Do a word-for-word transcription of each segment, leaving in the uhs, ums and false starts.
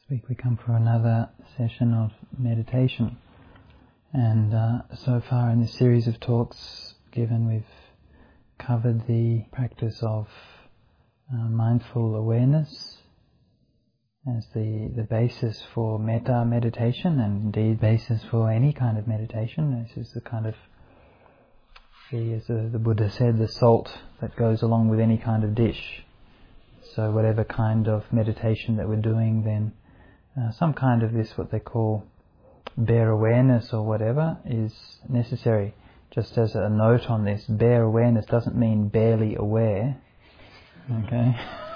This week we come for another session of meditation, and uh, so far in this series of talks given we've covered the practice of uh, mindful awareness as the, the basis for metta meditation, and indeed basis for any kind of meditation. This is the kind of, the, as the, the Buddha said, the salt that goes along with any kind of dish. So whatever kind of meditation that we're doing, then uh, some kind of this, what they call bare awareness or whatever, is necessary. Just as a note on this, bare awareness doesn't mean barely aware. Okay?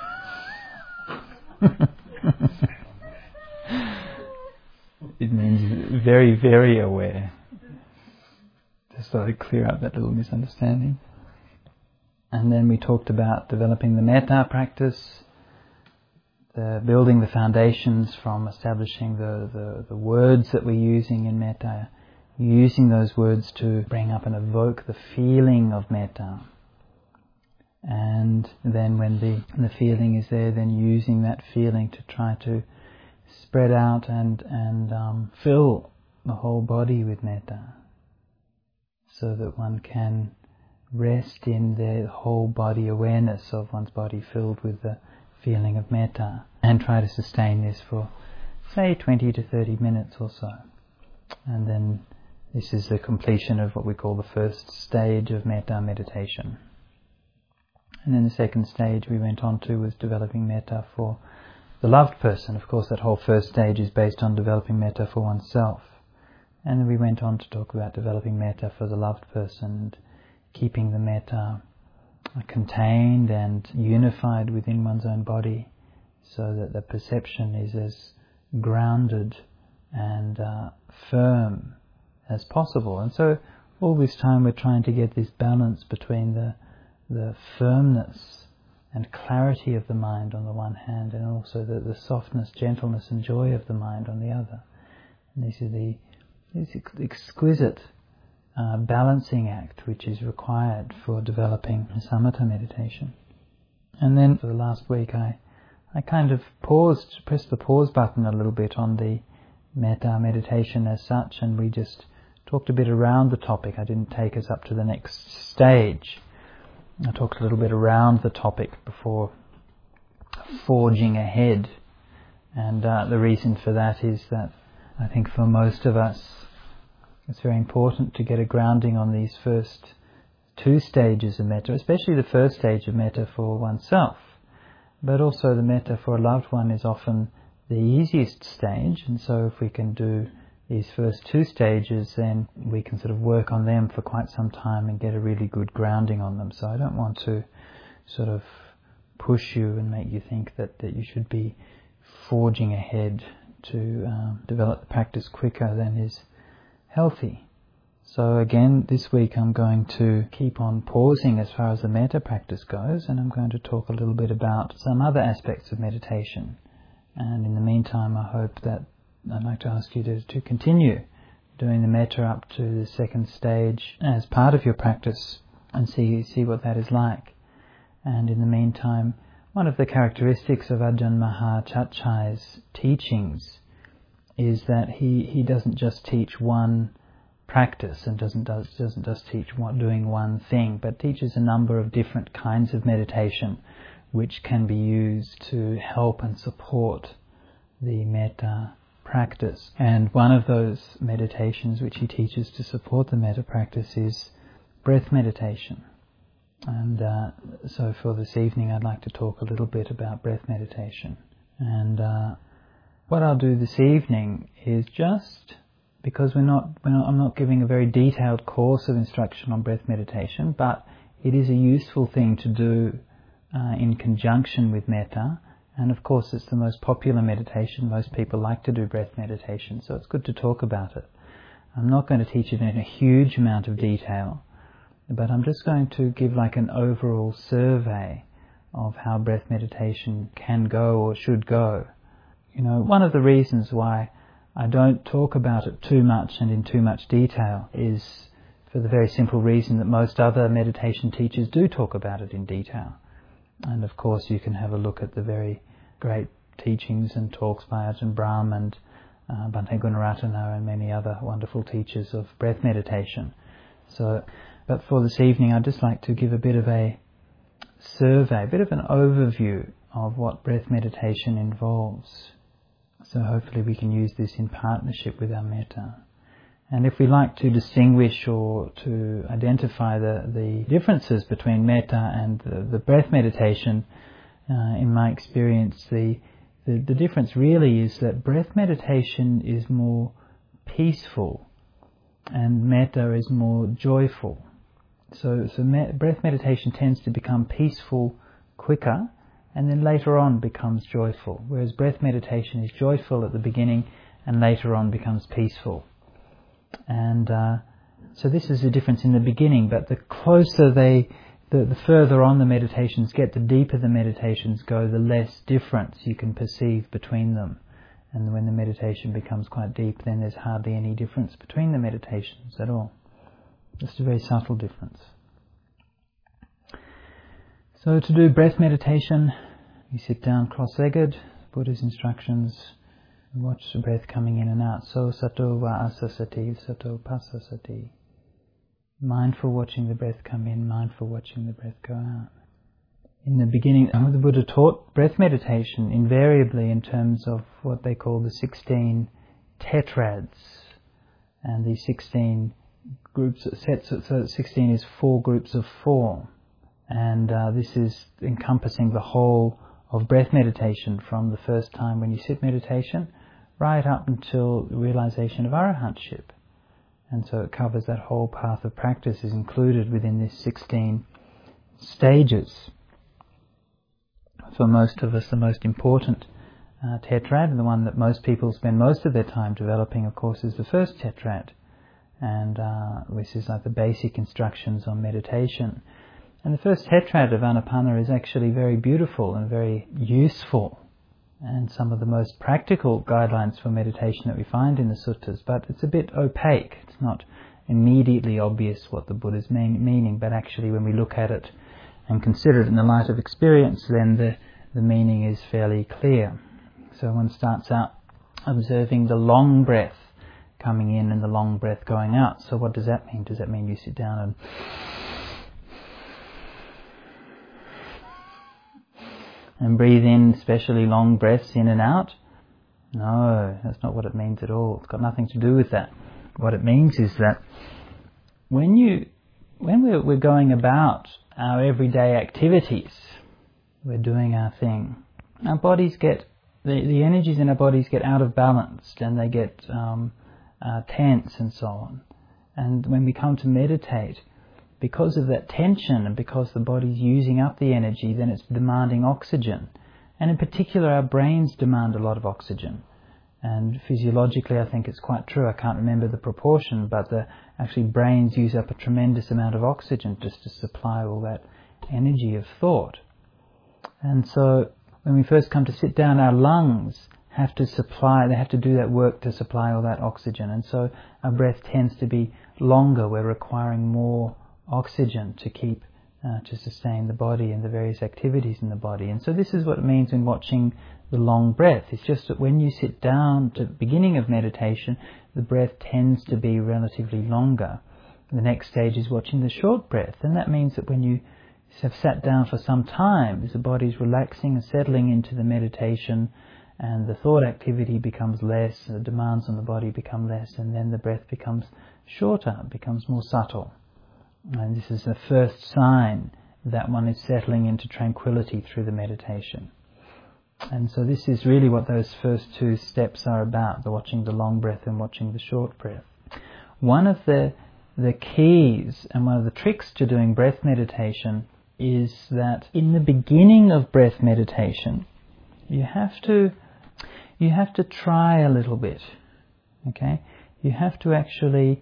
It means very, very aware. Just so to clear up that little misunderstanding. And then we talked about developing the metta practice, the building the foundations from establishing the, the, the words that we're using in metta, using those words to bring up and evoke the feeling of metta. And then when the, the feeling is there, then using that feeling to try to spread out and, and um, fill the whole body with metta, so that one can rest in the whole body awareness of one's body filled with the feeling of metta, and try to sustain this for say twenty to thirty minutes or so. And then this is the completion of what we call the first stage of metta meditation. And then the second stage we went on to was developing metta for the loved person. Of course, that whole first stage is based on developing metta for oneself. And then we went on to talk about developing metta for the loved person, and keeping the metta contained and unified within one's own body, so that the perception is as grounded and uh, firm as possible. And so all this time we're trying to get this balance between the the firmness and clarity of the mind on the one hand, and also the, the softness, gentleness and joy of the mind on the other. And this is the this exquisite Uh, balancing act which is required for developing samatha meditation. And then for the last week I I kind of paused, pressed the pause button a little bit on the metta meditation as such, and we just talked a bit around the topic. I didn't take us up to the next stage. I talked a little bit around the topic before forging ahead, and uh, the reason for that is that I think for most of us it's very important to get a grounding on these first two stages of metta, especially the first stage of metta for oneself. But also the metta for a loved one is often the easiest stage, and so if we can do these first two stages, then we can sort of work on them for quite some time and get a really good grounding on them. So I don't want to sort of push you and make you think that, that you should be forging ahead to um, develop the practice quicker than is healthy. So again, this week I'm going to keep on pausing as far as the metta practice goes, and I'm going to talk a little bit about some other aspects of meditation. And in the meantime, I hope that I'd like to ask you to, to continue doing the metta up to the second stage as part of your practice, and see see what that is like. And in the meantime, one of the characteristics of Ajahn Mahachachai's teachings is that he, he doesn't just teach one practice and doesn't does, doesn't just teach one, doing one thing, but teaches a number of different kinds of meditation which can be used to help and support the metta practice. And one of those meditations which he teaches to support the metta practice is breath meditation. And uh, so for this evening I'd like to talk a little bit about breath meditation. And uh, what I'll do this evening is, just because we're not, we're not, I'm not giving a very detailed course of instruction on breath meditation, but it is a useful thing to do uh, in conjunction with metta. And of course it's the most popular meditation. Most people like to do breath meditation, so it's good to talk about it. I'm not going to teach it in a huge amount of detail, but I'm just going to give like an overall survey of how breath meditation can go or should go. You know, one of the reasons why I don't talk about it too much and in too much detail is for the very simple reason that most other meditation teachers do talk about it in detail. And of course you can have a look at the very great teachings and talks by Ajahn Brahm and uh, Bhante Gunaratana and many other wonderful teachers of breath meditation. So, but for this evening, I'd just like to give a bit of a survey, a bit of an overview of what breath meditation involves. So hopefully we can use this in partnership with our metta. And if we like to distinguish or to identify the, the differences between metta and the, the breath meditation, uh, in my experience, the, the the difference really is that breath meditation is more peaceful and metta is more joyful. So, so me- breath meditation tends to become peaceful quicker, and then later on becomes joyful, whereas breath meditation is joyful at the beginning and later on becomes peaceful. And uh, so this is the difference in the beginning, but the closer they, the, the further on the meditations get, the deeper the meditations go, the less difference you can perceive between them. And when the meditation becomes quite deep, then there's hardly any difference between the meditations at all. Just a very subtle difference. So to do breath meditation, you sit down cross-legged, Buddha's instructions, watch the breath coming in and out. So sato va asasati, sato pasasati. Mindful watching the breath come in, mindful watching the breath go out. In the beginning, the Buddha taught breath meditation invariably in terms of what they call the sixteen tetrads. And these sixteen groups, sets, so sixteen is four groups of four. And uh, this is encompassing the whole of breath meditation from the first time when you sit meditation right up until realization of arahantship. And so it covers that whole path of practice is included within this sixteen stages. For most of us, the most important uh, tetrad, and the one that most people spend most of their time developing, of course, is the first tetrad. And uh, this is like the basic instructions on meditation. And the first tetrad of Anapanna is actually very beautiful and very useful, and some of the most practical guidelines for meditation that we find in the suttas, but it's a bit opaque. It's not immediately obvious what the Buddha's mean, meaning, but actually when we look at it and consider it in the light of experience, then the, the meaning is fairly clear. So one starts out observing the long breath coming in and the long breath going out. So what does that mean? Does that mean you sit down and and breathe in especially long breaths in and out? No, that's not what it means at all. It's got nothing to do with that. What it means is that when you, when we're, we're going about our everyday activities, we're doing our thing, our bodies get, the, the energies in our bodies get out of balance and they get um, uh, tense and so on. And when we come to meditate, because of that tension and because the body's using up the energy, then it's demanding oxygen. And in particular, our brains demand a lot of oxygen. And physiologically, I think it's quite true. I can't remember the proportion, but the actually brains use up a tremendous amount of oxygen just to supply all that energy of thought. And so when we first come to sit down, our lungs have to supply, they have to do that work to supply all that oxygen. And so our breath tends to be longer. We're requiring more oxygen to keep, uh, to sustain the body and the various activities in the body. And so this is what it means when watching the long breath. It's just that when you sit down to the beginning of meditation, the breath tends to be relatively longer. The next stage is watching the short breath, and that means that when you have sat down for some time, as the body's relaxing and settling into the meditation, and the thought activity becomes less, the demands on the body become less, and then the breath becomes shorter, becomes more subtle. And this is the first sign that one is settling into tranquility through the meditation. And so this is really what those first two steps are about, the watching the long breath and watching the short breath. One of the the keys and one of the tricks to doing breath meditation is that in the beginning of breath meditation, you have to you have to try a little bit. Okay? You have to actually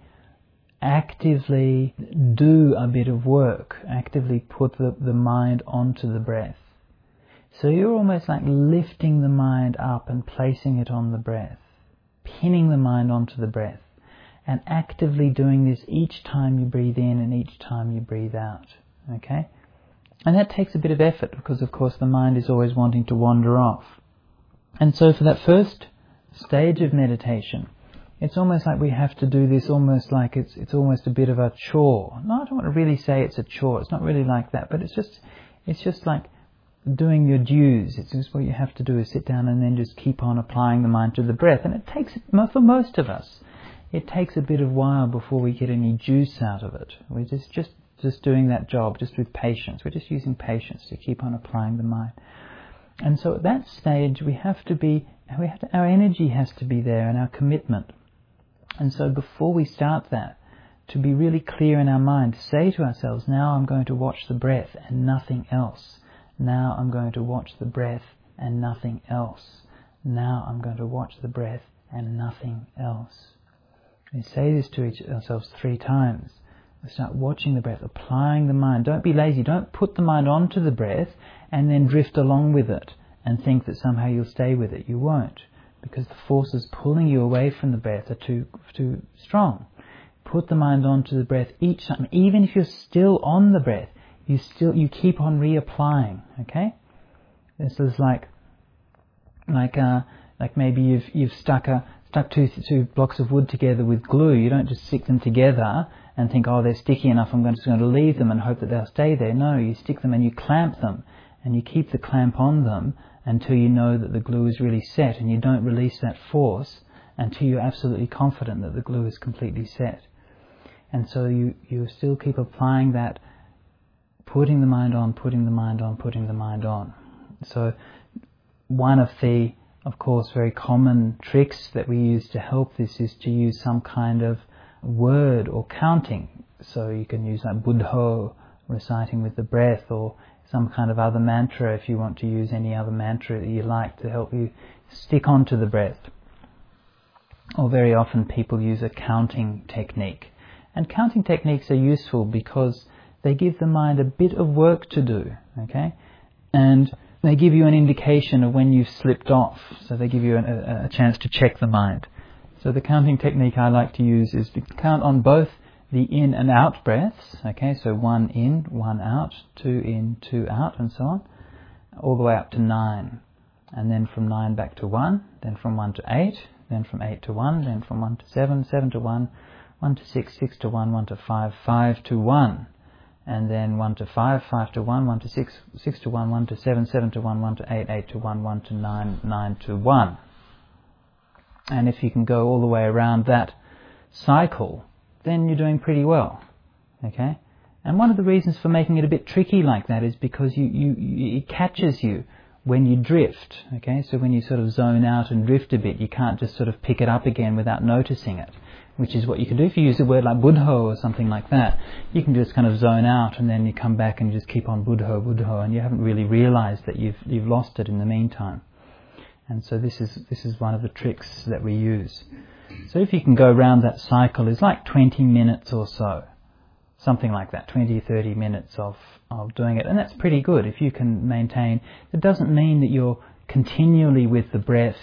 actively do a bit of work, actively put the, the mind onto the breath. So you're almost like lifting the mind up and placing it on the breath, pinning the mind onto the breath, and actively doing this each time you breathe in and each time you breathe out. Okay? And that takes a bit of effort because, of course, the mind is always wanting to wander off. And so for that first stage of meditation, it's almost like we have to do this almost like it's it's almost a bit of a chore. No, I don't want to really say it's a chore. It's not really like that, but it's just it's just like doing your dues. It's just what you have to do is sit down and then just keep on applying the mind to the breath. And it takes, for most of us, it takes a bit of while before we get any juice out of it. We're just, just, just doing that job, just with patience. We're just using patience to keep on applying the mind. And so at that stage, we have to be, we have to, our energy has to be there and our commitment. And so before we start that, to be really clear in our mind, to say to ourselves, now I'm going to watch the breath and nothing else. Now I'm going to watch the breath and nothing else. Now I'm going to watch the breath and nothing else. We say this to each ourselves three times. We start watching the breath, applying the mind. Don't be lazy. Don't put the mind onto the breath and then drift along with it and think that somehow you'll stay with it. You won't, because the forces pulling you away from the breath are too too strong. Put the mind onto the breath each time. Even if you're still on the breath, you still you keep on reapplying. Okay, this is like like uh like maybe you've you've stuck a stuck two two blocks of wood together with glue. You don't just stick them together and think, oh, they're sticky enough, I'm just going to leave them and hope that they'll stay there. No, you stick them and you clamp them, and you keep the clamp on them until you know that the glue is really set, and you don't release that force until you're absolutely confident that the glue is completely set. And so you, you still keep applying that, putting the mind on, putting the mind on, putting the mind on. So one of the, of course, very common tricks that we use to help this is to use some kind of word or counting. So you can use like Buddho, reciting with the breath, or some kind of other mantra if you want to use any other mantra that you like to help you stick onto the breath. Or very often people use a counting technique. And counting techniques are useful because they give the mind a bit of work to do, okay? And they give you an indication of when you've slipped off, so they give you a, a chance to check the mind. So the counting technique I like to use is to count on both the in and out breaths, okay, so one in, one out, two in, two out, and so on, all the way up to nine. And then from nine back to one, then from one to eight, then from eight to one, then from one to seven, seven to one, one to six, six to one, one to five, five to one. And then one to five, five to one, one to six, six to one, one to seven, seven to one, one to eight, eight to one, one to nine, nine to one. And if you can go all the way around that cycle, then you're doing pretty well, okay? And one of the reasons for making it a bit tricky like that is because you, you, you it catches you when you drift, okay? So when you sort of zone out and drift a bit, you can't just sort of pick it up again without noticing it, which is what you can do if you use a word like Buddho or something like that. You can just kind of zone out and then you come back and just keep on Buddho, Buddho, and you haven't really realized that you've you've lost it in the meantime. And so this is this is one of the tricks that we use. So if you can go around that cycle, it's like twenty minutes or so, something like that, twenty, thirty minutes of, of doing it. And that's pretty good if you can maintain. It doesn't mean that you're continually with the breath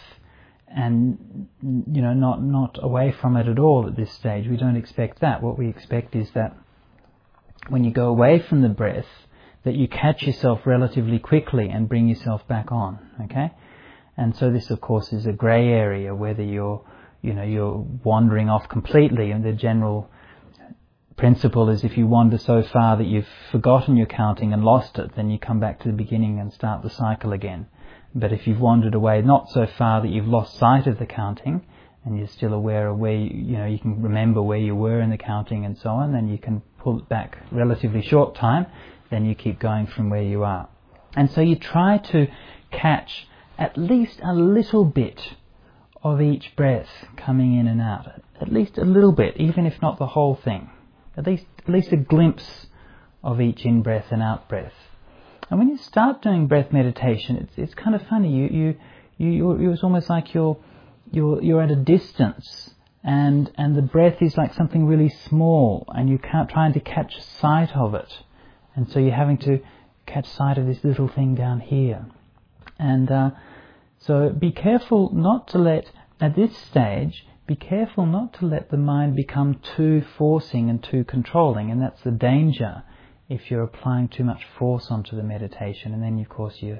and, you know, not, not away from it at all at this stage. We don't expect that. What we expect is that when you go away from the breath, that you catch yourself relatively quickly and bring yourself back on, okay? And so this, of course, is a grey area, whether you're, you know, you're wandering off completely. And the general principle is if you wander so far that you've forgotten your counting and lost it, then you come back to the beginning and start the cycle again. But if you've wandered away not so far that you've lost sight of the counting, and you're still aware of where, you, you know, you can remember where you were in the counting and so on, then you can pull it back relatively short time, then you keep going from where you are. And so you try to catch at least a little bit of each breath coming in and out. At least a little bit, even if not the whole thing. At least at least a glimpse of each in-breath and out-breath. And when you start doing breath meditation, it's it's kind of funny. You you you you're, it's almost like you're you're you're at a distance, and and the breath is like something really small, and you can't trying to catch sight of it, and so you're having to catch sight of this little thing down here. And uh, so be careful not to let, at this stage, be careful not to let the mind become too forcing and too controlling. And that's the danger if you're applying too much force onto the meditation. And then, of course, you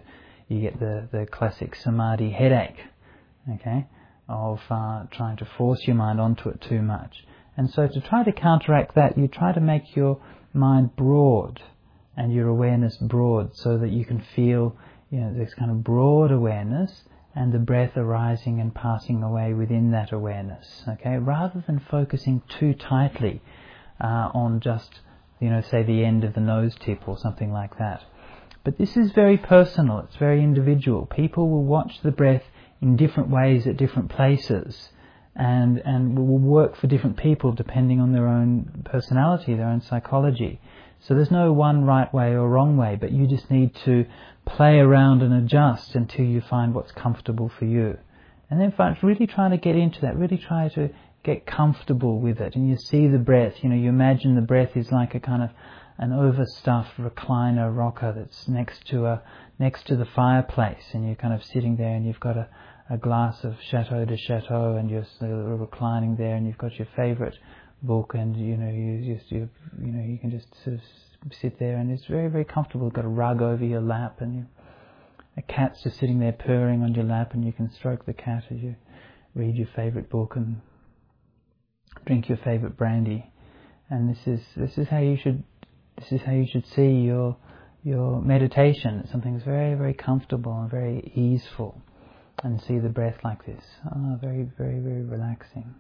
you get the, the classic samadhi headache, okay, of uh, trying to force your mind onto it too much. And so to try to counteract that, you try to make your mind broad and your awareness broad, so that you can feel, you know, this kind of broad awareness and the breath arising and passing away within that awareness, okay, rather than focusing too tightly uh, on just, you know, say the end of the nose tip or something like that. But this is very personal, it's very individual. People will watch the breath in different ways at different places, and and will work for different people depending on their own personality, their own psychology. So there's no one right way or wrong way, but you just need to play around and adjust until you find what's comfortable for you. And then really trying to get into that, really try to get comfortable with it. And you see the breath, you know, you imagine the breath is like a kind of an overstuffed recliner rocker that's next to a next to the fireplace, and you're kind of sitting there and you've got a, a glass of Chateau de Chateau, and you're sort of reclining there, and you've got your favourite book, and you know you just you, you know you can just sort of sit there, and it's very very comfortable. You've got a rug over your lap, and you, a cat's just sitting there purring on your lap, and you can stroke the cat as you read your favourite book and drink your favourite brandy. And this is this is how you should this is how you should see your your meditation. It's something that's very very comfortable and very easeful, and see the breath like this. Oh, very very very relaxing.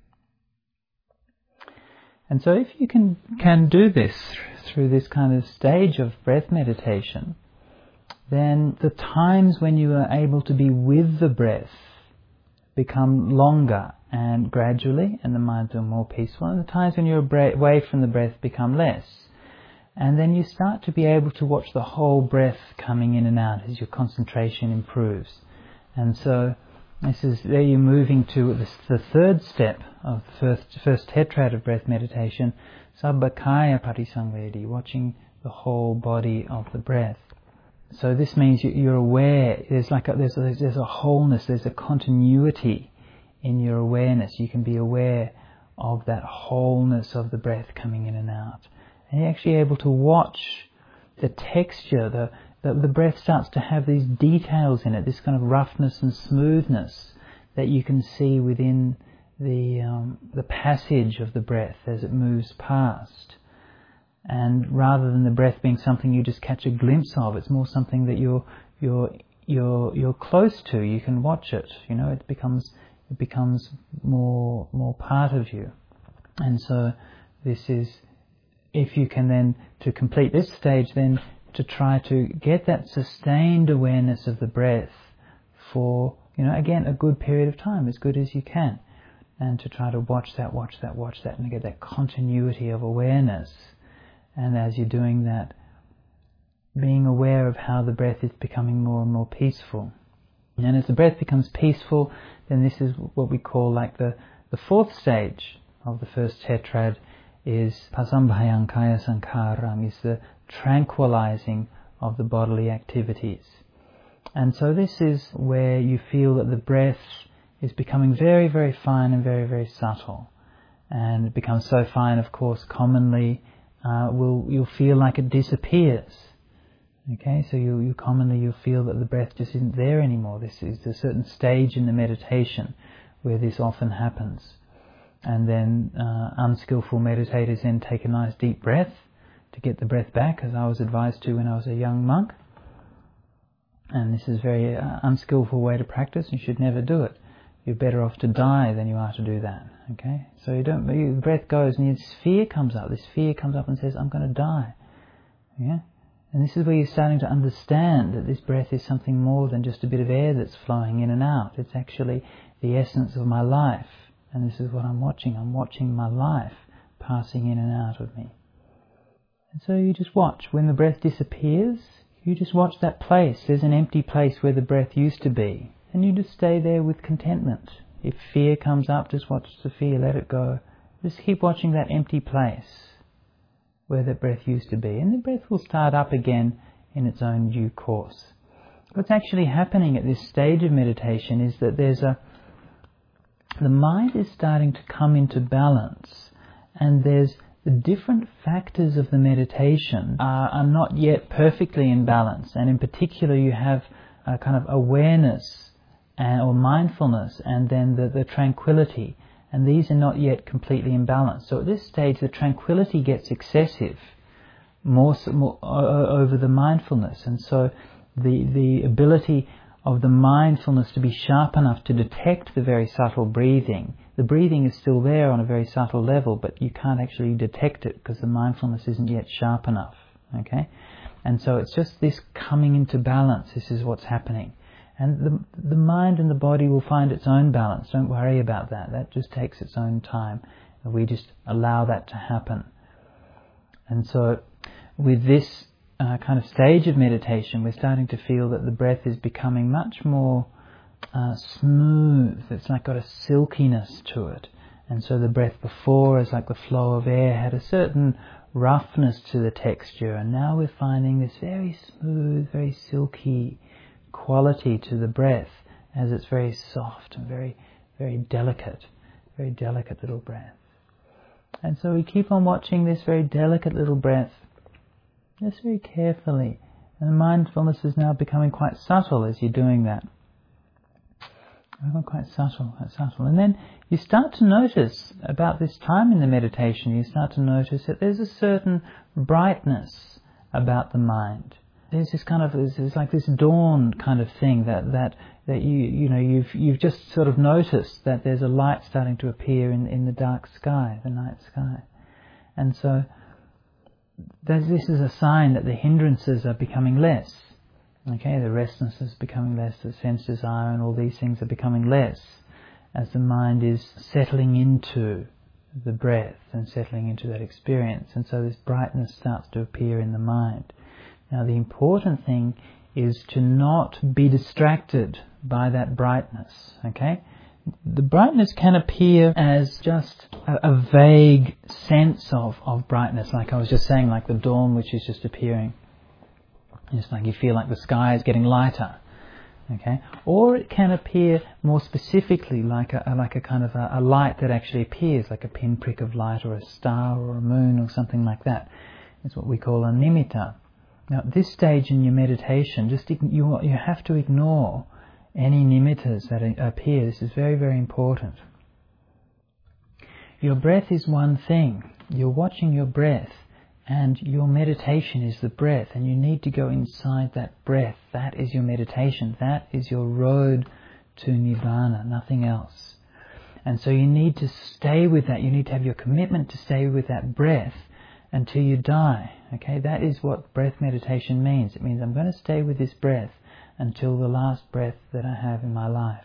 And so if you can can do this through this kind of stage of breath meditation, then the times when you are able to be with the breath become longer and gradually, and the mind feels more peaceful, and the times when you're away from the breath become less. And then you start to be able to watch the whole breath coming in and out as your concentration improves. And so this is there you're moving to the, the third step of the first, first tetrad of breath meditation, Sabbakaya Parisangvedi, watching the whole body of the breath. So this means you, you're aware, there's like a, there's, a, there's a wholeness, there's a continuity in your awareness. You can be aware of that wholeness of the breath coming in and out. And you're actually able to watch the texture, the The, the breath starts to have these details in it, this kind of roughness and smoothness that you can see within the um, the passage of the breath as it moves past. And rather than the breath being something you just catch a glimpse of, it's more something that you're you're you're you're close to. You can watch it. You know, it becomes it becomes more more part of you. And so this is, if you can then to complete this stage, then to try to get that sustained awareness of the breath for, you know, again, a good period of time, as good as you can. And to try to watch that, watch that, watch that, and get that continuity of awareness. And as you're doing that, being aware of how the breath is becoming more and more peaceful. And as the breath becomes peaceful, then this is what we call like the, the fourth stage of the first tetrad, is Pasambhayankaya Sankaram, is the tranquilizing of the bodily activities. And so this is where you feel that the breath is becoming very, very fine and very, very subtle. And it becomes so fine, of course, commonly uh, will you'll feel like it disappears. Okay, so you, you commonly you'll feel that the breath just isn't there anymore. This is a certain stage in the meditation where this often happens. And then uh, unskillful meditators then take a nice deep breath to get the breath back, as I was advised to when I was a young monk. And this is a very uh, unskillful way to practice. You should never do it. You're better off to die than you are to do that. Okay, so you don't. You, the breath goes, and this fear comes up. This fear comes up and says, "I'm going to die." Yeah, and this is where you're starting to understand that this breath is something more than just a bit of air that's flowing in and out. It's actually the essence of my life. And this is what I'm watching. I'm watching my life passing in and out of me. And so you just watch. When the breath disappears, you just watch that place. There's an empty place where the breath used to be. And you just stay there with contentment. If fear comes up, just watch the fear, let it go. Just keep watching that empty place where the breath used to be. And the breath will start up again in its own due course. What's actually happening at this stage of meditation is that there's a the mind is starting to come into balance, and there's the different factors of the meditation are, are not yet perfectly in balance. And in particular, you have a kind of awareness and, or mindfulness, and then the, the tranquility. And these are not yet completely imbalanced. So at this stage, the tranquility gets excessive, more, more over the mindfulness. And so the the ability of the mindfulness to be sharp enough to detect the very subtle breathing. The breathing is still there on a very subtle level, but you can't actually detect it because the mindfulness isn't yet sharp enough. Okay? And so it's just this coming into balance. This is what's happening. And the the mind and the body will find its own balance. Don't worry about that. That just takes its own time. And we just allow that to happen. And so with this uh, kind of stage of meditation, we're starting to feel that the breath is becoming much more uh, smooth. It's like got a silkiness to it. And so the breath before, as like the flow of air, had a certain roughness to the texture. And now we're finding this very smooth, very silky quality to the breath, as it's very soft and very, very delicate, very delicate little breath. And so we keep on watching this very delicate little breath, just very carefully. And the mindfulness is now becoming quite subtle as you're doing that. Quite subtle, quite subtle. And then you start to notice, about this time in the meditation, you start to notice that there's a certain brightness about the mind. There's this kind of, it's like this dawn kind of thing that, that, that you, you know, you've, you've just sort of noticed that there's a light starting to appear in, in the dark sky, the night sky. And so, this is a sign that the hindrances are becoming less. Okay, the restlessness is becoming less, the sense desire and all these things are becoming less as the mind is settling into the breath and settling into that experience. And so this brightness starts to appear in the mind. Now the important thing is to not be distracted by that brightness, okay? The brightness can appear as just a, a vague sense of, of brightness, like I was just saying, like the dawn which is just appearing. It's like you feel like the sky is getting lighter, okay? Or it can appear more specifically like a, like a kind of a, a light that actually appears, like a pinprick of light or a star or a moon or something like that. It's what we call a nimitta. Now at this stage in your meditation, just you, you have to ignore any nimittas that appear. This is very, very important. Your breath is one thing. You're watching your breath, and your meditation is the breath, and you need to go inside that breath. That is your meditation. That is your road to Nibbana, nothing else. And so you need to stay with that. You need to have your commitment to stay with that breath until you die. Okay, that is what breath meditation means. It means I'm going to stay with this breath until the last breath that I have in my life.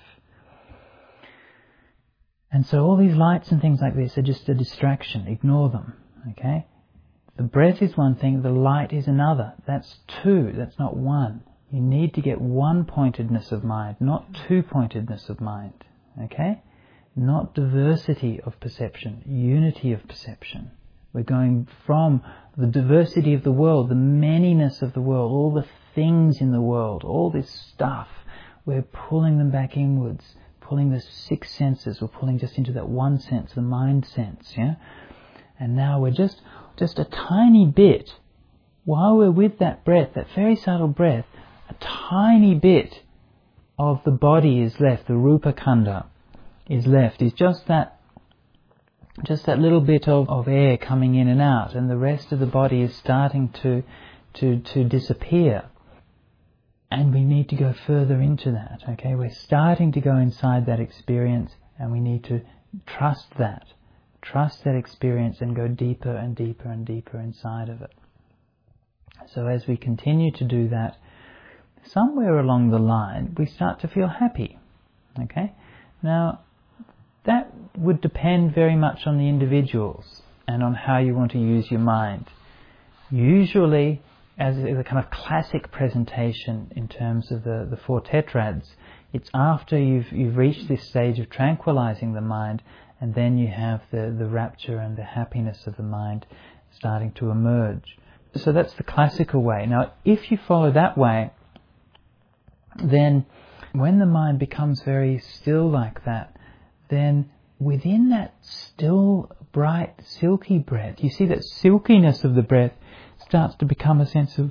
And so all these lights and things like this are just a distraction. Ignore them. Okay? The breath is one thing, the light is another. That's two, that's not one. You need to get one-pointedness of mind, not two-pointedness of mind. Okay? Not diversity of perception, unity of perception. We're going from the diversity of the world, the manyness of the world, all the things in the world, all this stuff. We're pulling them back inwards, pulling the six senses, we're pulling just into that one sense, the mind sense, yeah? And now we're just, just a tiny bit, while we're with that breath, that very subtle breath, a tiny bit of the body is left, the rupa khandha is left, is just that just that little bit of, of air coming in and out, and the rest of the body is starting to, to, to disappear. And we need to go further into that, okay? We're starting to go inside that experience, and we need to trust that. Trust that experience and go deeper and deeper and deeper inside of it. So as we continue to do that, somewhere along the line, we start to feel happy, okay? Now, that would depend very much on the individuals and on how you want to use your mind. Usually, as a kind of classic presentation in terms of the, the four tetrads, it's after you've you've reached this stage of tranquilizing the mind, and then you have the, the rapture and the happiness of the mind starting to emerge. So that's the classical way. Now, if you follow that way, then when the mind becomes very still like that, then within that still, bright, silky breath, you see that silkiness of the breath starts to become a sense of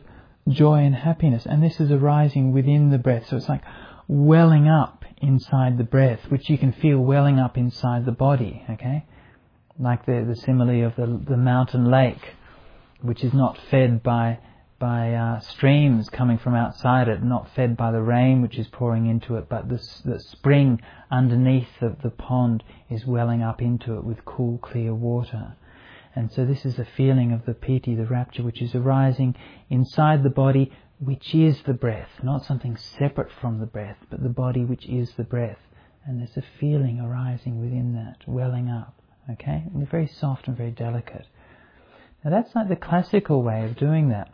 joy and happiness, and this is arising within the breath. So it's like welling up inside the breath, which you can feel welling up inside the body, okay? Like the, the simile of the, the mountain lake, which is not fed by by uh, streams coming from outside it, not fed by the rain which is pouring into it, but the, the spring underneath the, the pond is welling up into it with cool, clear water. And so this is a feeling of the piti, the rapture, which is arising inside the body, which is the breath, not something separate from the breath, but the body which is the breath. And there's a feeling arising within that, welling up, okay? And very soft and very delicate. Now that's like the classical way of doing that.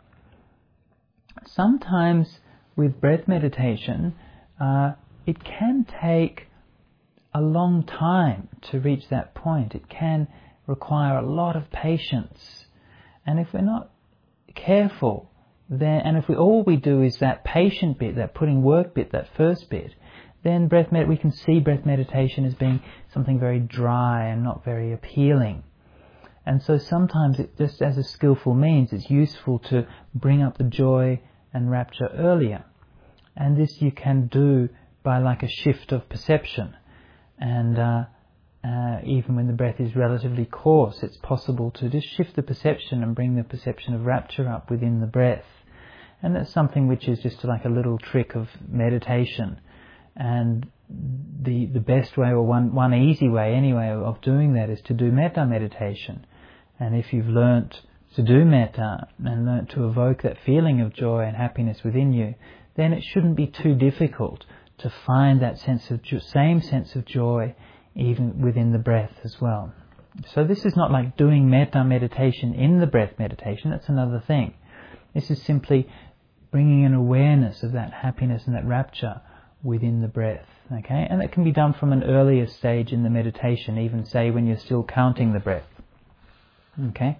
Sometimes with breath meditation, uh, it can take a long time to reach that point. It can require a lot of patience. And if we're not careful, then, and if we all we do is that patient bit, that putting work bit, that first bit, then breath med- we can see breath meditation as being something very dry and not very appealing. And so sometimes, it, just as a skillful means, it's useful to bring up the joy and rapture earlier. And this you can do by like a shift of perception. And uh, uh, even when the breath is relatively coarse, it's possible to just shift the perception and bring the perception of rapture up within the breath. And that's something which is just like a little trick of meditation. And the the best way, or one, one easy way anyway, of doing that is to do metta meditation. And if you've learnt to do metta and learnt to evoke that feeling of joy and happiness within you, then it shouldn't be too difficult to find that sense of jo- same sense of joy even within the breath as well. So this is not like doing metta meditation in the breath meditation, that's another thing. This is simply bringing an awareness of that happiness and that rapture within the breath, okay? And it can be done from an earlier stage in the meditation, even say when you're still counting the breath, okay?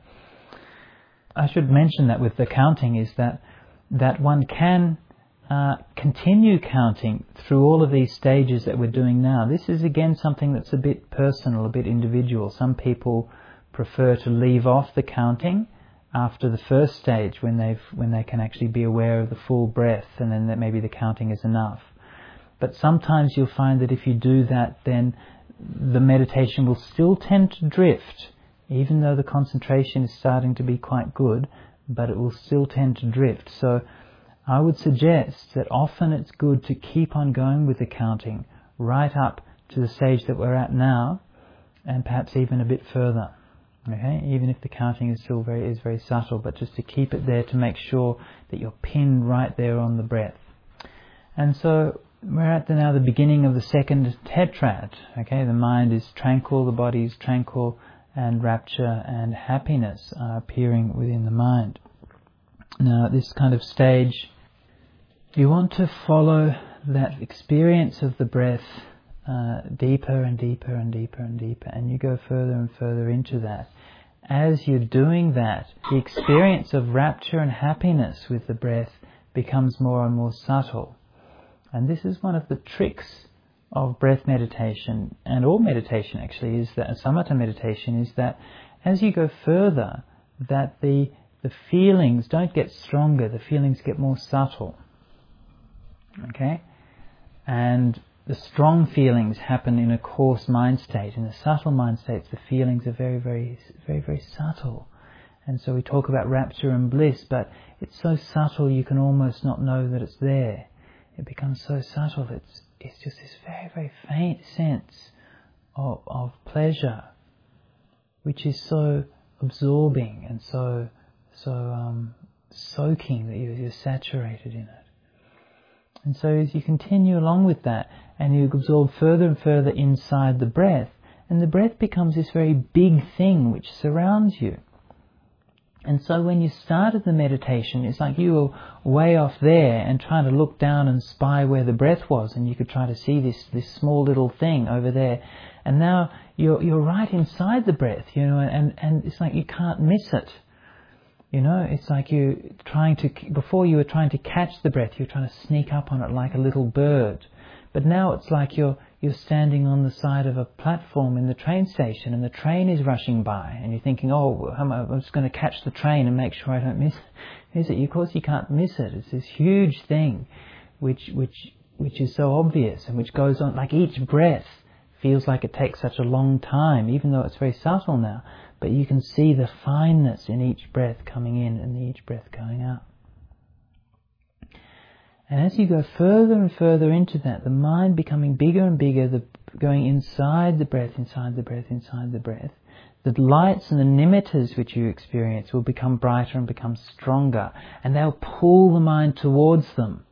I should mention that with the counting is that that one can uh, continue counting through all of these stages that we're doing now. This is again something that's a bit personal, a bit individual. Some people prefer to leave off the counting after the first stage when they've when they can actually be aware of the full breath, and then that maybe the counting is enough. But sometimes you'll find that if you do that, then the meditation will still tend to drift, even though the concentration is starting to be quite good, but it will still tend to drift. So I would suggest that often it's good to keep on going with the counting right up to the stage that we're at now, and perhaps even a bit further. Okay, even if the counting is still very is very subtle, but just to keep it there to make sure that you're pinned right there on the breath. And so we're at the, now the beginning of the second tetrad. Okay, the mind is tranquil, the body is tranquil, and rapture and happiness are appearing within the mind. Now, at this kind of stage, you want to follow that experience of the breath uh, deeper and deeper and deeper and deeper, and you go further and further into that. As you're doing that, the experience of rapture and happiness with the breath becomes more and more subtle. And this is one of the tricks of breath meditation, and all meditation actually, is that samatha meditation, is that as you go further, that the the feelings don't get stronger, the feelings get more subtle. Okay? And the strong feelings happen in a coarse mind state. In the subtle mind states, the feelings are very, very, very, very subtle. And so we talk about rapture and bliss, but it's so subtle you can almost not know that it's there. It becomes so subtle, it's it's just this very, very faint sense of of pleasure, which is so absorbing and so so um, soaking that you're, you're saturated in it. And so as you continue along with that, and you absorb further and further inside the breath, and the breath becomes this very big thing which surrounds you. And so when you started the meditation, it's like you were way off there and trying to look down and spy where the breath was, and you could try to see this, this small little thing over there. And now you're you're right inside the breath, you know, and, and it's like you can't miss it. You know, it's like you trying to, before you were trying to catch the breath, you were trying to sneak up on it like a little bird. But now it's like you're you're standing on the side of a platform in the train station and the train is rushing by and you're thinking, oh, I'm just going to catch the train and make sure I don't miss, miss it. Of course you can't miss it. It's this huge thing which which which is so obvious and which goes on, like each breath feels like it takes such a long time, even though it's very subtle now. But you can see the fineness in each breath coming in and each breath going out. And as you go further and further into that, the mind becoming bigger and bigger, the going inside the breath, inside the breath, inside the breath, the lights and the nimittas which you experience will become brighter and become stronger, and they'll pull the mind towards them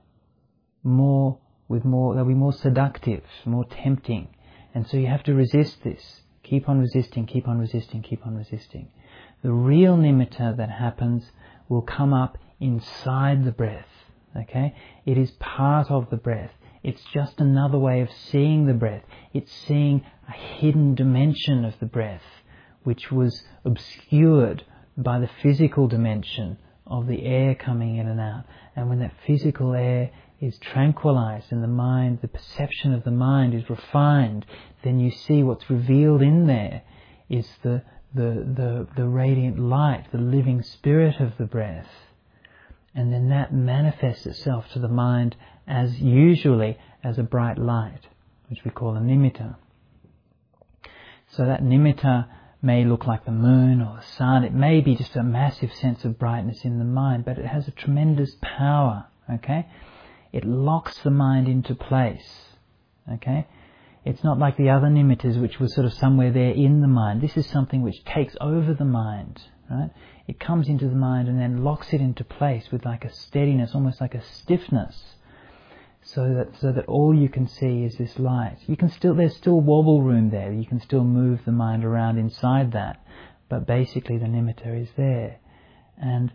more, with more, they'll be more seductive, more tempting. And so you have to resist this. Keep on resisting, keep on resisting, keep on resisting. The real nimitta that happens will come up inside the breath. Okay? It is part of the breath. It's just another way of seeing the breath. It's seeing a hidden dimension of the breath, which was obscured by the physical dimension of the air coming in and out. And when that physical air is tranquilized and the mind, the perception of the mind is refined, then you see what's revealed in there is the, the, the, the radiant light, the living spirit of the breath. And then that manifests itself to the mind as usually as a bright light, which we call a nimitta. So that nimitta may look like the moon or the sun. It may be just a massive sense of brightness in the mind, but it has a tremendous power, okay? It locks the mind into place, okay? It's not like the other nimittas which were sort of somewhere there in the mind. This is something which takes over the mind, right? It comes into the mind and then locks it into place with like a steadiness, almost like a stiffness, so that so that all you can see is this light. You can still there's still wobble room there. You can still move the mind around inside that, but basically the nimitta is there, and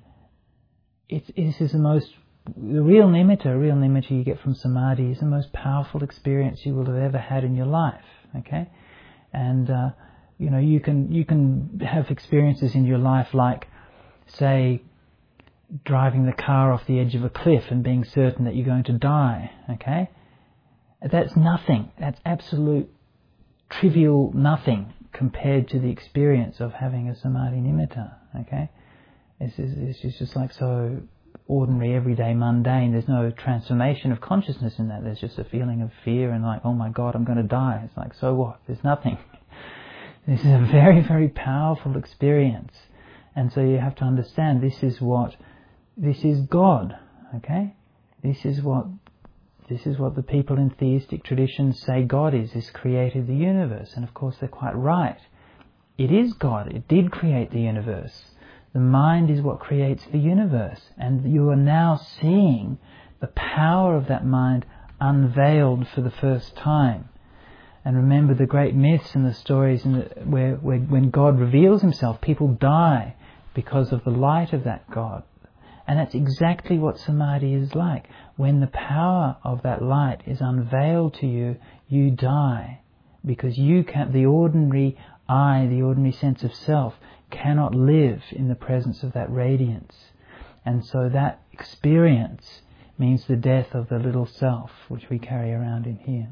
it's this is the most the real nimitta, real nimitta you get from samadhi is the most powerful experience you will have ever had in your life. Okay, and uh, you know you can you can have experiences in your life like, say, driving the car off the edge of a cliff and being certain that you're going to die, okay? That's nothing. That's absolute trivial nothing compared to the experience of having a samadhi nimitta, okay? It's, it's, it's just like so ordinary, everyday, mundane. There's no transformation of consciousness in that. There's just a feeling of fear and like, oh my God, I'm going to die. It's like, so what? There's nothing. This is a very, very powerful experience. And so you have to understand this is what, this is God, okay? This is what, this is what the people in theistic traditions say God is, this created the universe. And of course they're quite right. It is God. It did create the universe. The mind is what creates the universe. And you are now seeing the power of that mind unveiled for the first time. And remember the great myths and the stories in the, where, where when God reveals himself, people die because of the light of that God. And that's exactly what samadhi is like. When the power of that light is unveiled to you, you die. Because you can't, the ordinary I, the ordinary sense of self, cannot live in the presence of that radiance. And so that experience means the death of the little self, which we carry around in here.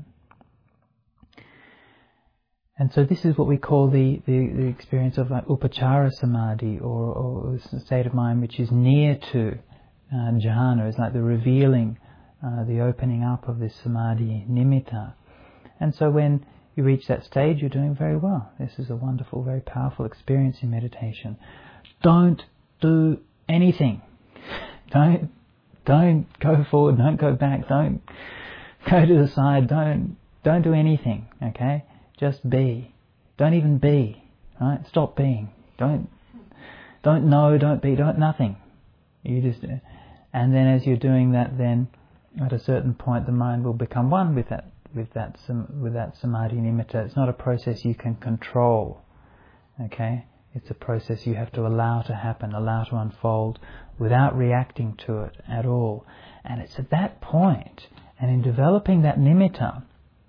And so this is what we call the, the, the experience of like upachara samadhi, or, or a state of mind which is near to uh, jhana. It's like the revealing, uh, the opening up of this samadhi nimitta. And so when you reach that stage, you're doing very well. This is a wonderful, very powerful experience in meditation. Don't do anything. Don't, don't go forward, don't go back, don't go to the side, don't, don't do anything, okay? Just be. Don't even be, right? Stop being. Don't, don't know, don't be, don't, nothing. You just, and then as you're doing that, then at a certain point the mind will become one with that, with that, with that samadhi nimitta. It's not a process you can control, okay? It's a process you have to allow to happen, allow to unfold without reacting to it at all. And it's at that point, and in developing that nimitta,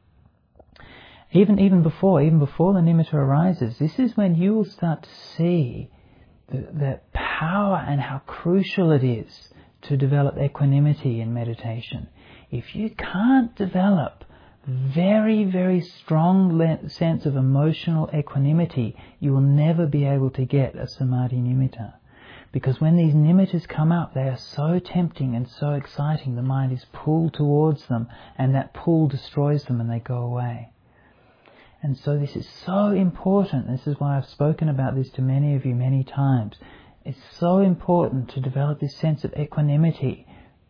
Even even before, even before the nimitta arises, this is when you will start to see the, the power and how crucial it is to develop equanimity in meditation. If you can't develop very, very strong le- sense of emotional equanimity, you will never be able to get a samadhi nimitta. Because when these nimittas come up, they are so tempting and so exciting, the mind is pulled towards them, and that pull destroys them and they go away. And so this is so important. This is why I've spoken about this to many of you many times. It's so important to develop this sense of equanimity.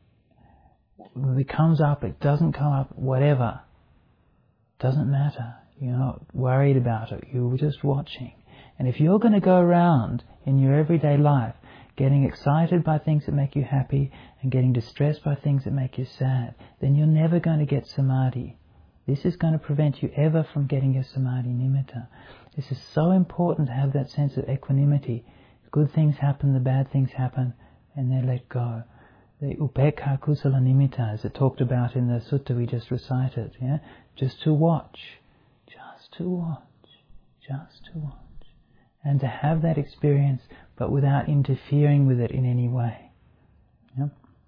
If it comes up, it doesn't come up, whatever. Doesn't matter. You're not worried about it. You're just watching. And if you're going to go around in your everyday life getting excited by things that make you happy and getting distressed by things that make you sad, then you're never going to get samadhi. This is going to prevent you ever from getting your samadhi nimitta. This is so important to have that sense of equanimity. Good things happen, the bad things happen, and they're let go. The upekha kusala nimitta, as it talked about in the sutta we just recited, yeah, just to watch, just to watch, just to watch, and to have that experience, but without interfering with it in any way. Yeah?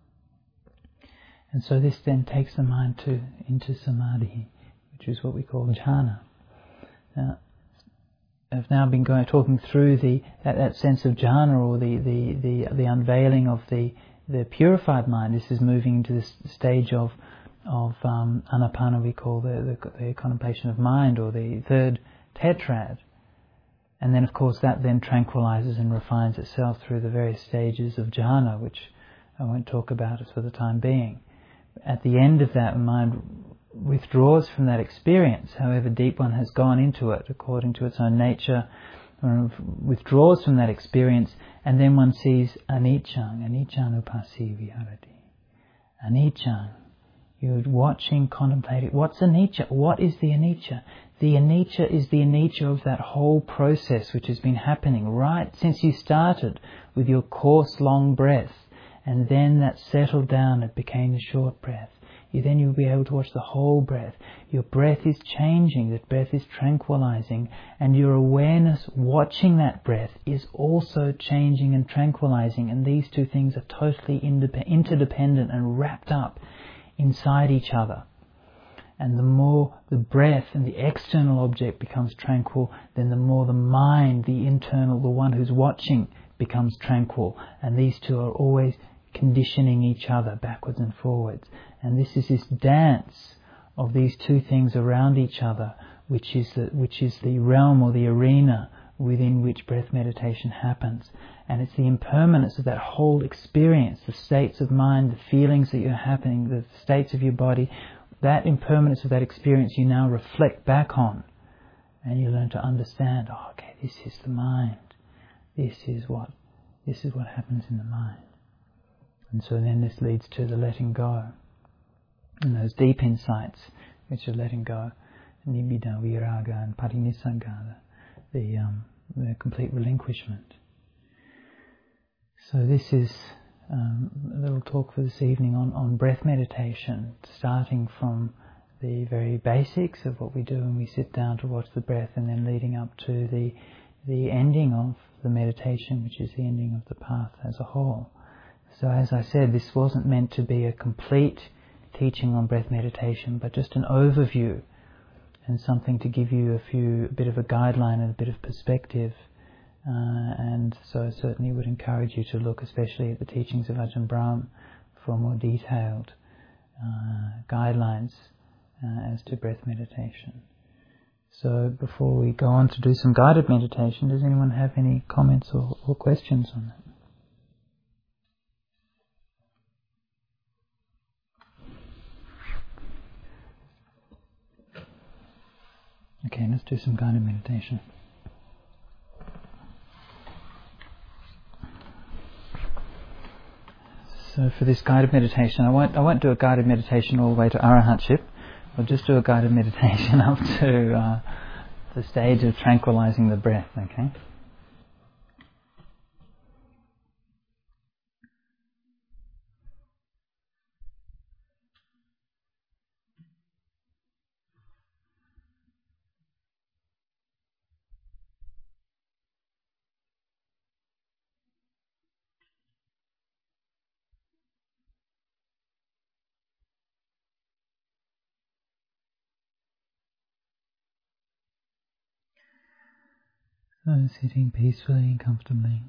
And so this then takes the mind to into samadhi, which is what we call jhana. Now, I've now been going talking through the that, that sense of jhana, or the the the, the unveiling of the the purified mind. This is moving into this stage of of um, anapana, we call the, the the contemplation of mind, or the third tetrad. And then, of course, that then tranquilizes and refines itself through the various stages of jhana, which I won't talk about for the time being. At the end of that, the mind withdraws from that experience, however deep one has gone into it, according to its own nature, withdraws from that experience, and then one sees aniccaṃ, aniccaṃ upassi viharati. Aniccaṃ. You're watching, contemplating. What's anicca? What is the anicca? The anicca is the anicca of that whole process which has been happening right since you started with your coarse, long breath, and then that settled down, it became the short breath. You then you'll be able to watch the whole breath. Your breath is changing, that breath is tranquilizing, and your awareness watching that breath is also changing and tranquilizing, and these two things are totally indep- interdependent and wrapped up inside each other. And the more the breath and the external object becomes tranquil, then the more the mind, the internal, the one who's watching, becomes tranquil. And these two are always conditioning each other backwards and forwards. And this is this dance of these two things around each other, which is the, which is the realm or the arena within which breath meditation happens. And it's the impermanence of that whole experience, the states of mind, the feelings that you're happening, the states of your body, that impermanence of that experience you now reflect back on, and you learn to understand, oh, okay, this is the mind. This is what, this is what happens in the mind. And so then this leads to the letting go. And those deep insights, which are letting go, nibbida, viraga, and parinissagga, the, um, the complete relinquishment. So this is um, a little talk for this evening on, on breath meditation, starting from the very basics of what we do when we sit down to watch the breath, and then leading up to the the ending of the meditation, which is the ending of the path as a whole. So as I said, this wasn't meant to be a complete teaching on breath meditation, but just an overview and something to give you a few, a bit of a guideline and a bit of perspective. Uh, and so I certainly would encourage you to look especially at the teachings of Ajahn Brahm for more detailed uh, guidelines uh, as to breath meditation. So before we go on to do some guided meditation, does anyone have any comments or, or questions on that? Okay, let's do some guided meditation. So for this guided meditation, I won't I won't do a guided meditation all the way to arahantship. I'll just do a guided meditation up to uh, the stage of tranquilizing the breath. Okay. So sitting peacefully and comfortably.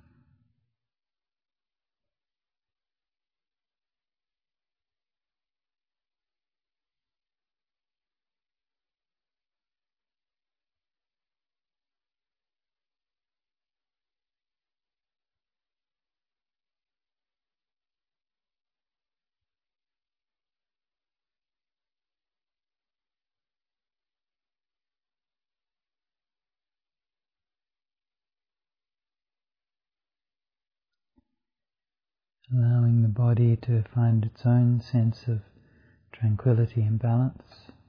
Allowing the body to find its own sense of tranquility and balance.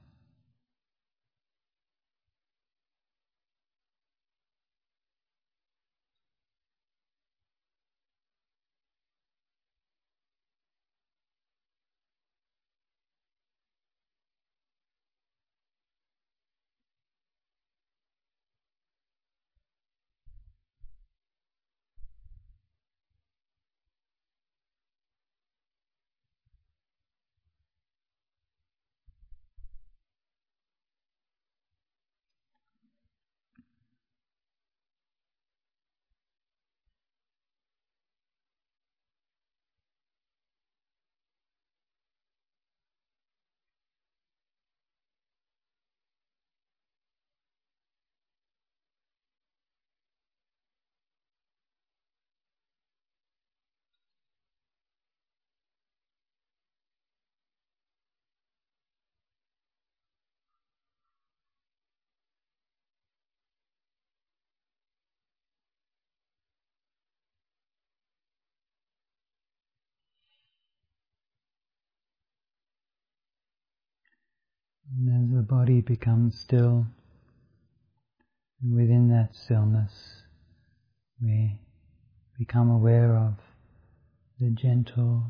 And as the body becomes still, within that stillness we become aware of the gentle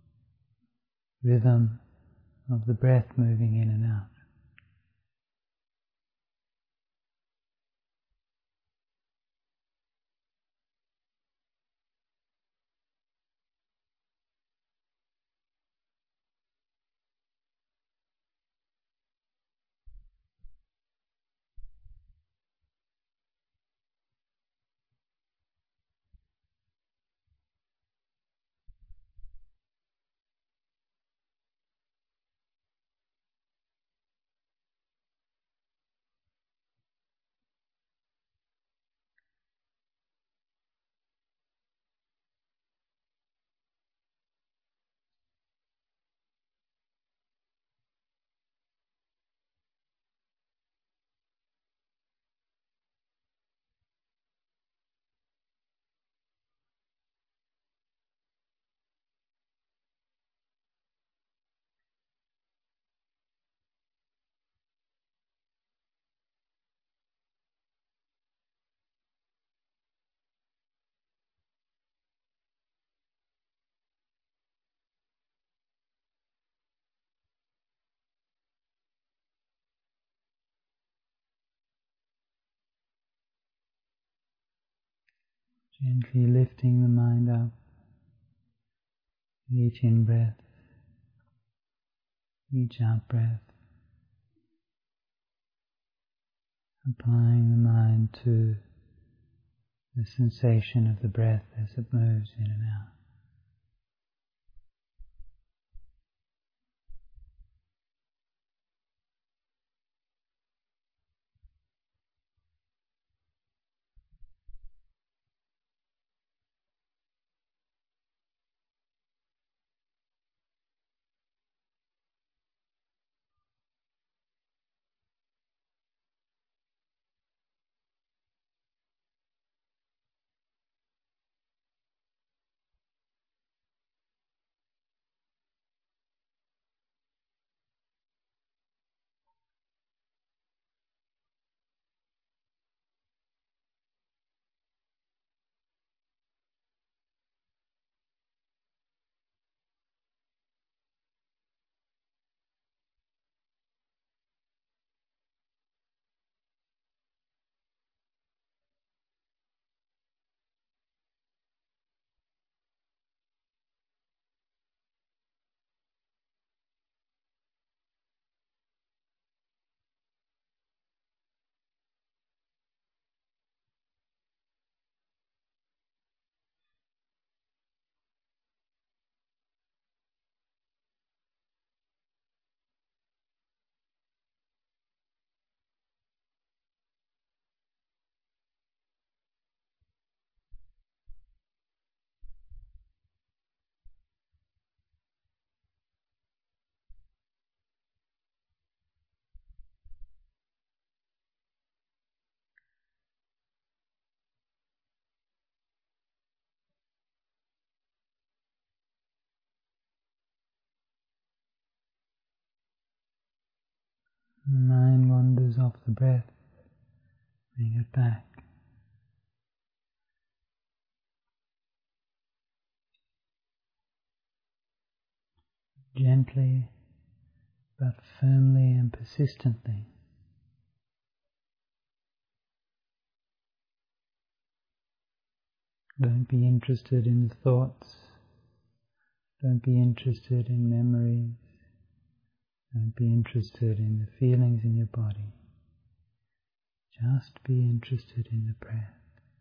rhythm of the breath moving in and out. Gently lifting the mind up, each in-breath, each out-breath, applying the mind to the sensation of the breath as it moves in and out. Mind wanders off the breath, bring it back. Gently but firmly and persistently. Don't be interested in the thoughts. Don't be interested in memories. Don't be interested in the feelings in your body. Just be interested in the breath.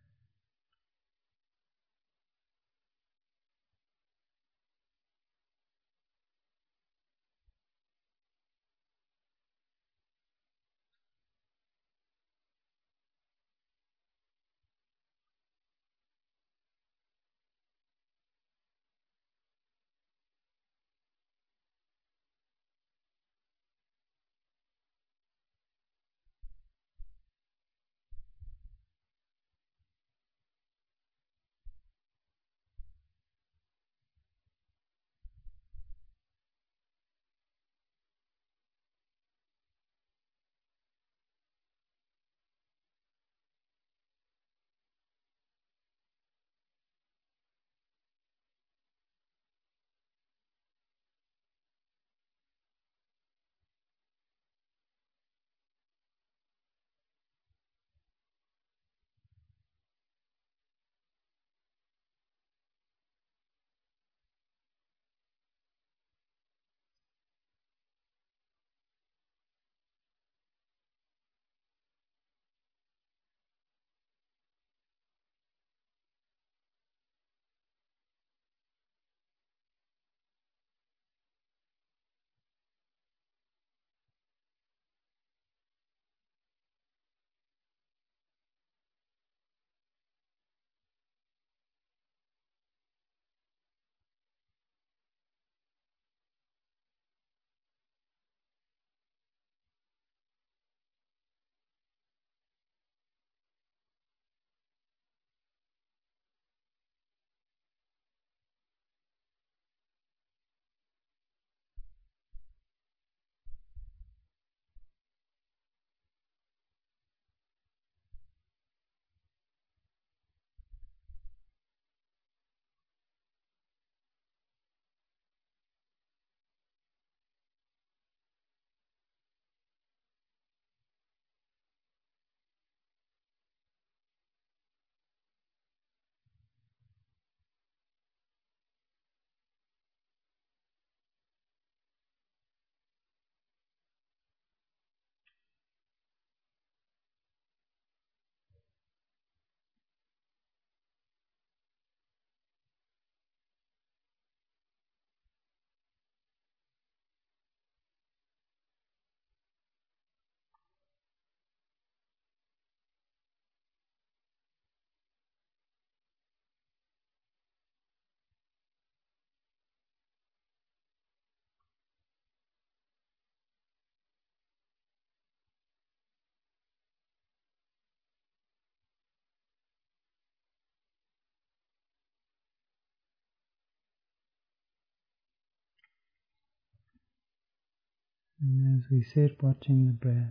And as we sit watching the breath,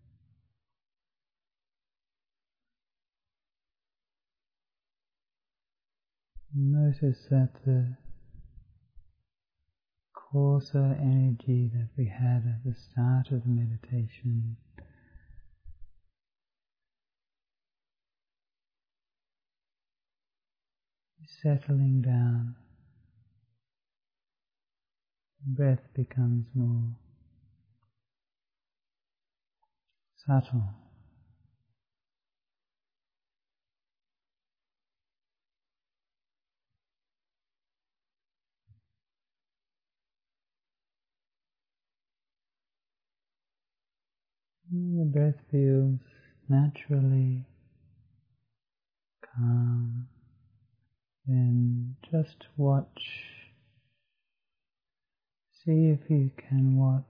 notice that the coarser energy that we had at the start of the meditation is settling down. The breath becomes more subtle. The breath feels naturally calm. Then just watch. See if you can watch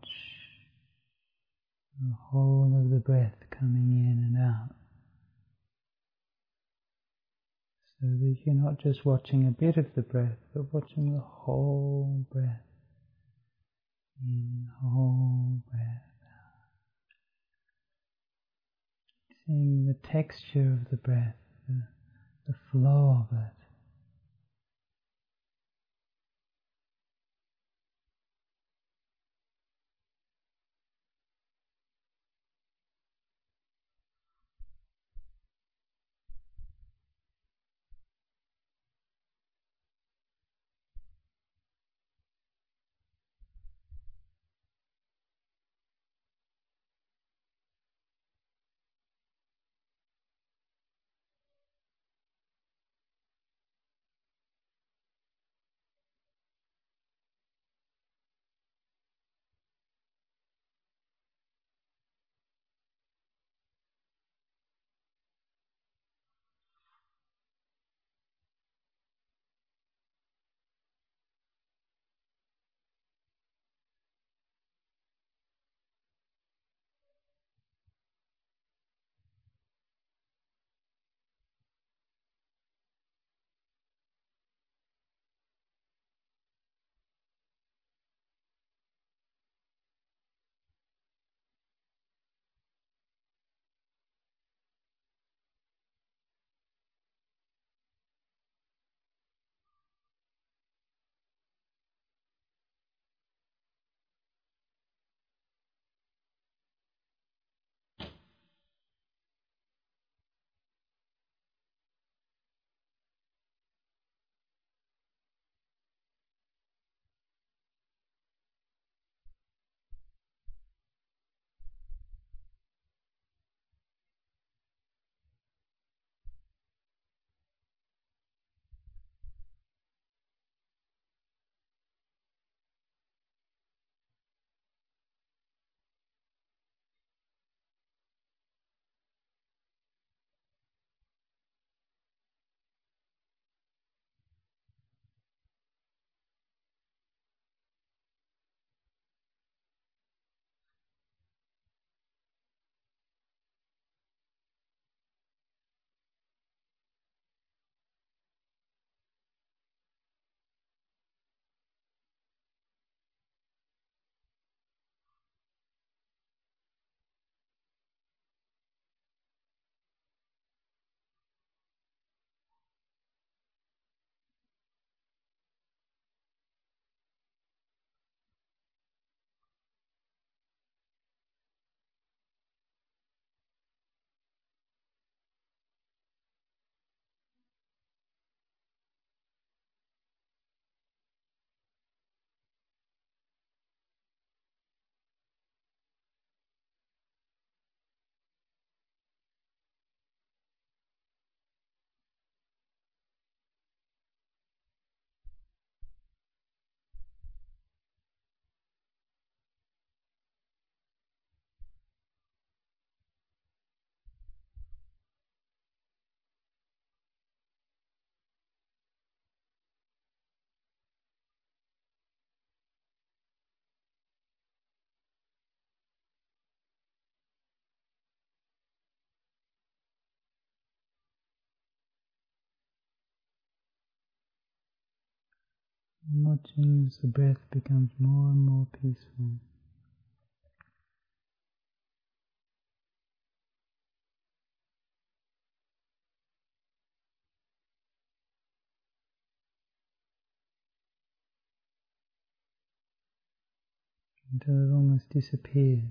the whole of the breath coming in and out. So that you're not just watching a bit of the breath, but watching the whole breath. In, whole breath out. seeing the texture of the breath, the, the flow of it. Watching as the breath becomes more and more peaceful. Until it almost disappears.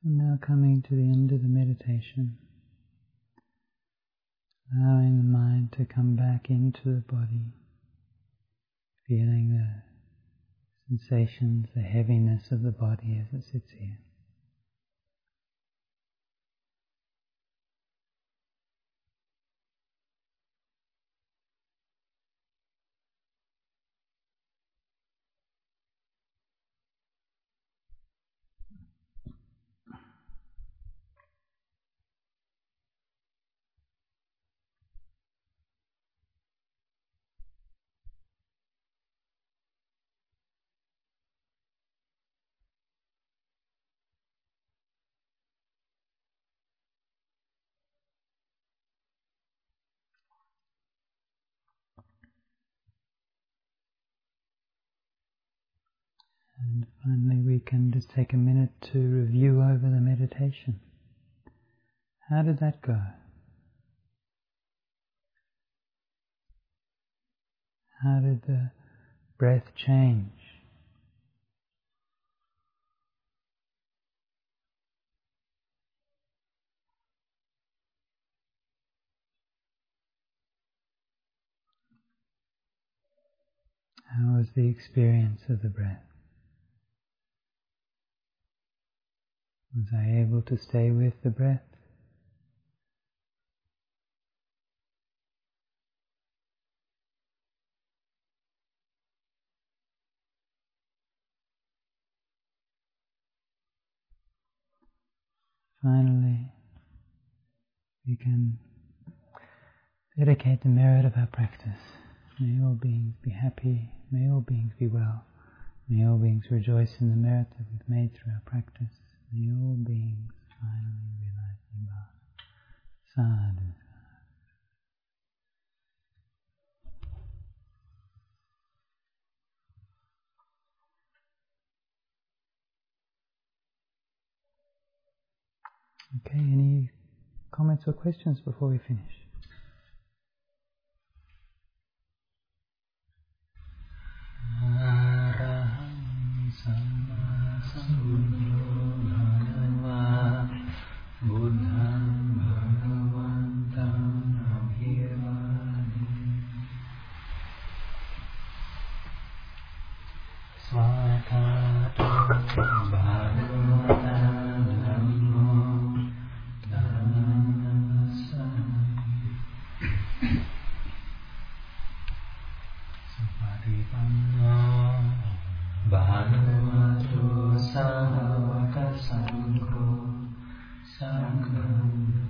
Now coming to the end of the meditation, allowing the mind to come back into the body, feeling the sensations, the heaviness of the body as it sits here. And finally we can just take a minute to review over the meditation. How did that go? How did the breath change? How was the experience of the breath? Was I able to stay with the breath? Finally, we can dedicate the merit of our practice. May all beings be happy, may all beings be well, may all beings rejoice in the merit that we've made through our practice, may all beings finally realize Nibbana. Sadhu. Okay, any comments or questions before we finish? Araham Samma Sambuddho Bhagava Buddham Bhagavantam Abhivadi Swakato Bhagavata Dhammo Bhagavato Sāvaka Sangho Sangham